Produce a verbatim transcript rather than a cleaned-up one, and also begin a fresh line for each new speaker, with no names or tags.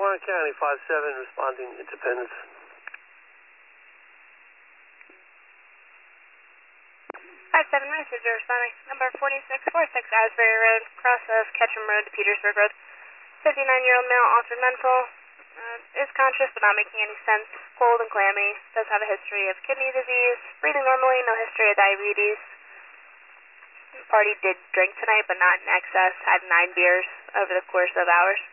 Orange County, five seven, responding Independence.
five seven, messenger responding. Number forty-six forty-six, Asbury Road, cross of Ketchum Road to Petersburg Road. fifty-nine-year-old male, altered mental, uh, is conscious but not making any sense, cold and clammy, does have a history of kidney disease, breathing normally, no history of diabetes. The party did drink tonight, but not in excess, had nine beers over the course of hours.